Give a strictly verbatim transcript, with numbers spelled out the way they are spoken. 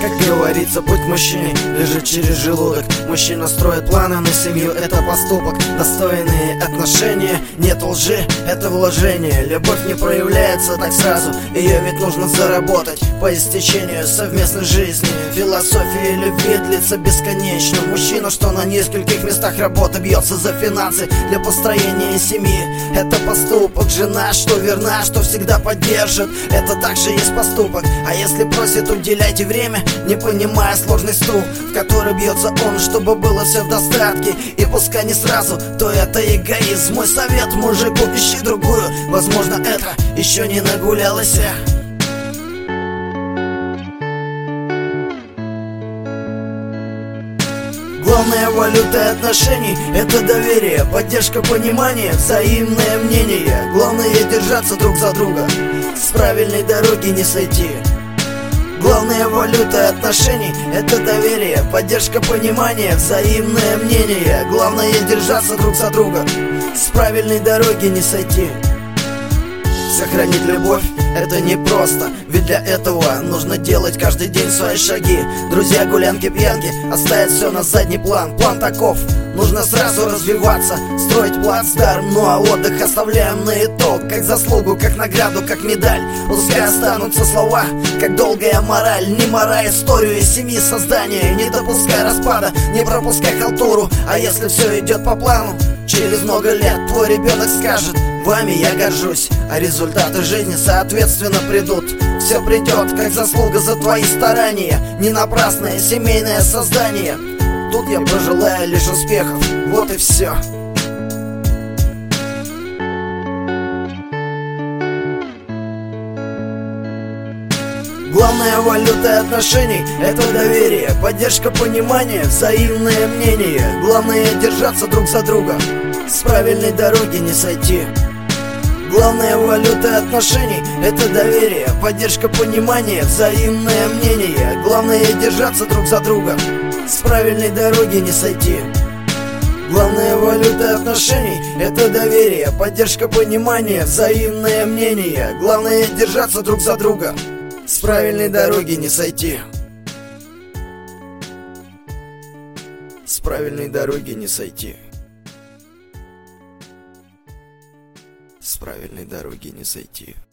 Как говорится, путь к мужчине лежит через желудок. Мужчина строит планы на семью, это поступок. Достойные отношения, нет лжи, это вложение. Любовь не проявляется так сразу, ее ведь нужно заработать по истечению совместной жизни. Философия любви длится бесконечно. Мужчина, что на нескольких местах работы, бьется за финансы для построения семьи, это поступок. Жена, что верна, что всегда поддержит, это также есть поступок. А если просит, уделяйте время, не понимая сложность ту, в которой бьется он, чтобы было все в достатке. И пускай не сразу, то это эгоизм. Мой совет мужику: ищи другую, возможно, это еще не нагулялась. Главная валюта отношений — это доверие, поддержка, понимание, взаимное мнение. Главное держаться друг за друга, с правильной дороги не сойти. Главная валюта отношений — это доверие, поддержка, понимание, взаимное мнение. Главное держаться друг за друга, с правильной дороги не сойти. Сохранить любовь — это непросто, ведь для этого нужно делать каждый день свои шаги. Друзья, гулянки, пьянки, оставить все на задний план. План таков: нужно сразу развиваться, строить плацдарм. Ну а отдых оставляем на итог, как заслугу, как награду, как медаль. Пускай останутся слова, как долгая мораль. Не морай историю из семьи создания, не допускай распада, не пропускай халтуру. А если все идет по плану, через много лет твой ребенок скажет: вами я горжусь, а результаты жизни соответственно придут. Все придет, как заслуга за твои старания, не напрасное семейное создание. Тут я пожелаю лишь успехов, вот и все. Главная валюта отношений — это доверие, поддержка, понимание, взаимное мнение. Главное держаться друг за друга, с правильной дороги не сойти. Главная валюта отношений — это доверие, поддержка, понимание, взаимное мнение. Главное держаться друг за друга, с правильной дороги не сойти. Главная валюта отношений — это доверие, поддержка, понимание, взаимное мнение. Главное держаться друг за друга, с правильной дороги не сойти. С правильной дороги не сойти. С правильной дороги не сойти.